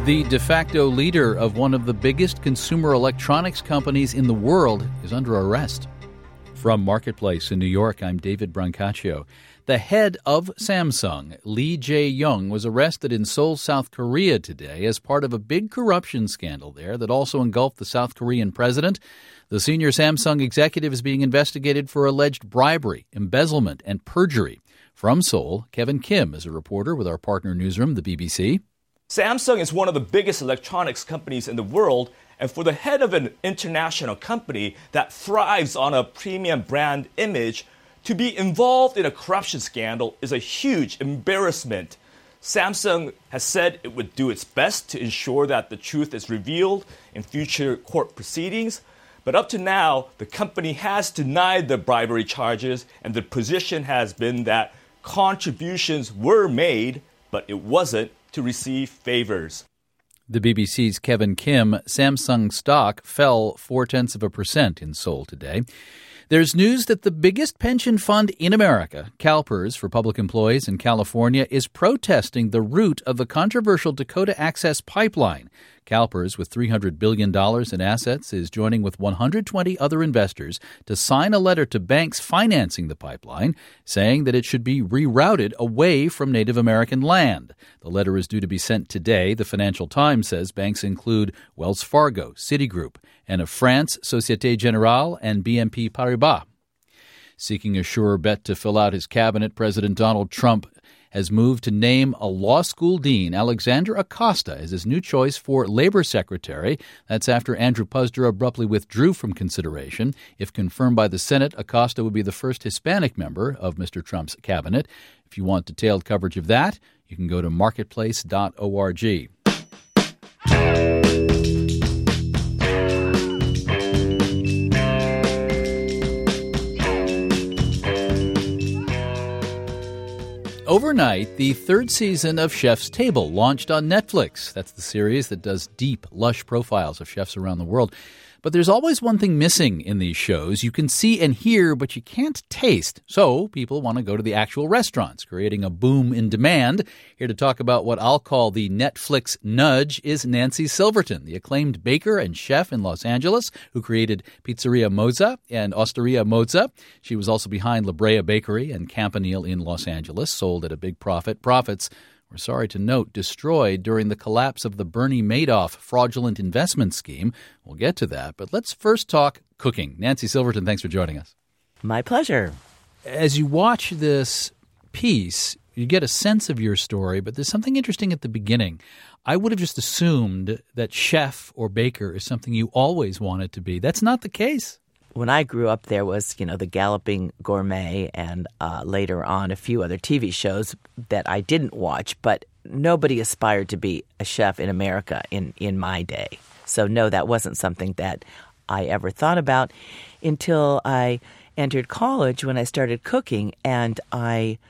The de facto leader of one of the biggest consumer electronics companies in the world is under arrest. From Marketplace in New York, I'm David Brancaccio. The head of Samsung, Lee Jae-yong, was arrested in Seoul, South Korea today as part of a big corruption scandal there that also engulfed the South Korean president. The senior Samsung executive is being investigated for alleged bribery, embezzlement, and perjury. From Seoul, Kevin Kim is a reporter with our partner newsroom, the BBC. Samsung is one of the biggest electronics companies in the world, and for the head of an international company that thrives on a premium brand image, to be involved in a corruption scandal is a huge embarrassment. Samsung has said it would do its best to ensure that the truth is revealed in future court proceedings, but up to now, the company has denied the bribery charges, and the position has been that contributions were made, but it wasn't to receive favors. The BBC's Kevin Kim. Samsung stock fell 0.4% in Seoul today. There's news that the biggest pension fund in America, CalPERS for public employees in California, is protesting the route of the controversial Dakota Access Pipeline. CalPERS, with $300 billion in assets, is joining with 120 other investors to sign a letter to banks financing the pipeline, saying that it should be rerouted away from Native American land. The letter is due to be sent today. The Financial Times says banks include Wells Fargo, Citigroup, and of France, Société Générale, and BNP Paribas. Seeking a sure bet to fill out his cabinet, President Donald Trump has moved to name a law school dean, Alexander Acosta, as his new choice for labor secretary. That's after Andrew Puzder abruptly withdrew from consideration. If confirmed by the Senate, Acosta would be the first Hispanic member of Mr. Trump's cabinet. If you want detailed coverage of that, you can go to marketplace.org. Overnight, the third season of Chef's Table launched on Netflix. That's the series that does deep, lush profiles of chefs around the world. But there's always one thing missing in these shows. You can see and hear, but you can't taste. So people want to go to the actual restaurants, creating a boom in demand. Here to talk about what I'll call the Netflix nudge is Nancy Silverton, the acclaimed baker and chef in Los Angeles who created Pizzeria Mozza and Osteria Mozza. She was also behind La Brea Bakery and Campanile in Los Angeles, sold at a big profit. Profits, we're sorry to note, destroyed during the collapse of the Bernie Madoff fraudulent investment scheme. We'll get to that, but let's first talk cooking. Nancy Silverton, thanks for joining us. My pleasure. As you watch this piece, you get a sense of your story, but there's something interesting at the beginning. I would have just assumed that chef or baker is something you always wanted to be. That's not the case. When I grew up, there was, The Galloping Gourmet and later on a few other TV shows that I didn't watch, but nobody aspired to be a chef in America in my day. So no, that wasn't something that I ever thought about until I entered college when I started cooking, and I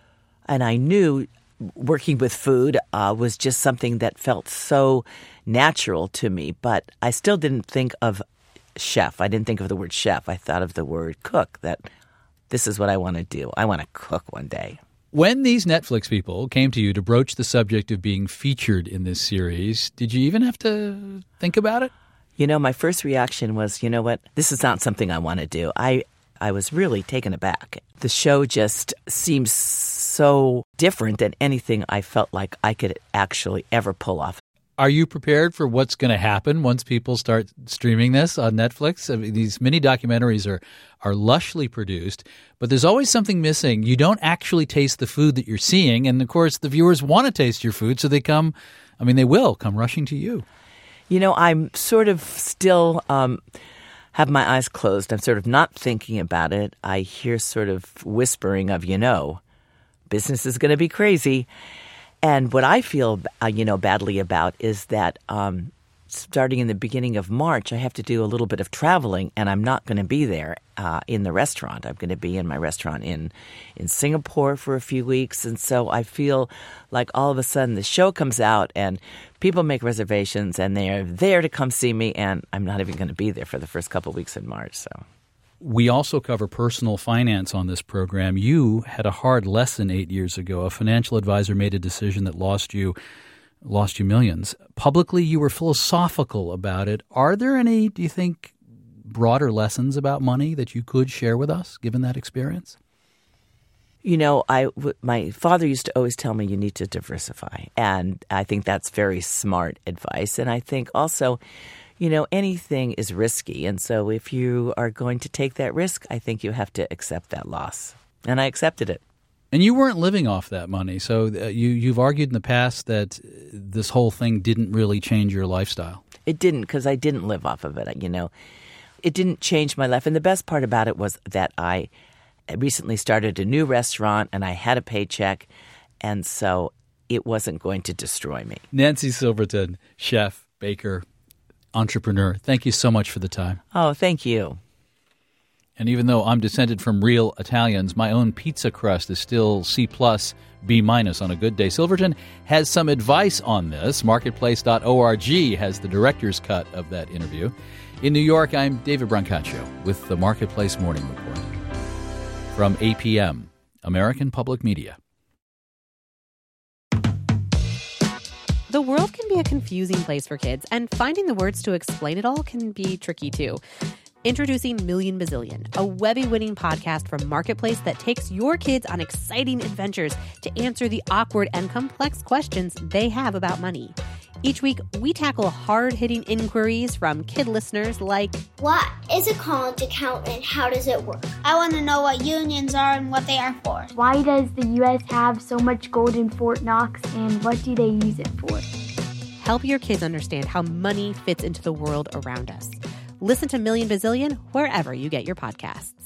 knew working with food was just something that felt so natural to me, but I still didn't think of chef. I didn't think of the word chef. I thought of the word cook, that this is what I want to do. I want to cook one day. When these Netflix people came to you to broach the subject of being featured in this series, did you even have to think about it? My first reaction was, you know what, this is not something I want to do. I was really taken aback. The show just seems so different than anything I felt like I could actually ever pull off. Are you prepared for what's going to happen once people start streaming this on Netflix? I mean, these mini documentaries are lushly produced, but there's always something missing. You don't actually taste the food that you're seeing, and of course the viewers want to taste your food, so they will come rushing to you. I'm sort of still have my eyes closed. I'm sort of not thinking about it. I hear sort of whispering of, business is going to be crazy. And what I feel, badly about is that starting in the beginning of March, I have to do a little bit of traveling, and I'm not going to be there in the restaurant. I'm going to be in my restaurant in Singapore for a few weeks. And so I feel like all of a sudden the show comes out and people make reservations and they're there to come see me, and I'm not even going to be there for the first couple of weeks in March. So We also cover personal finance on this program. You had a hard lesson 8 years ago. A financial advisor made a decision that lost you lost you millions. Publicly, you were philosophical about it. Are there any, do you think, broader lessons about money that you could share with us, given that experience? You know, my father used to always tell me you need to diversify, and I think that's very smart advice. And I think also, you know, anything is risky, and so if you are going to take that risk, I think you have to accept that loss. And I accepted it. And you weren't living off that money, so you've argued in the past that this whole thing didn't really change your lifestyle. It didn't, because I didn't live off of it, you know. It didn't change my life, and the best part about it was that I recently started a new restaurant and I had a paycheck, and so it wasn't going to destroy me. Nancy Silverton, chef, baker, entrepreneur, thank you so much for the time. Oh, thank you. And even though I'm descended from real Italians, my own pizza crust is still C+, B- on a good day. Silverton has some advice on this. Marketplace.org has the director's cut of that interview. In New York, I'm David Brancaccio with the Marketplace Morning Report. From APM, American Public Media. The world can be a confusing place for kids, and finding the words to explain it all can be tricky too. Introducing Million Bazillion, a Webby-winning podcast from Marketplace that takes your kids on exciting adventures to answer the awkward and complex questions they have about money. Each week, we tackle hard-hitting inquiries from kid listeners like, what is a college account and how does it work? I want to know what unions are and what they are for. Why does the U.S. have so much gold in Fort Knox, and what do they use it for? Help your kids understand how money fits into the world around us. Listen to Million Bazillion wherever you get your podcasts.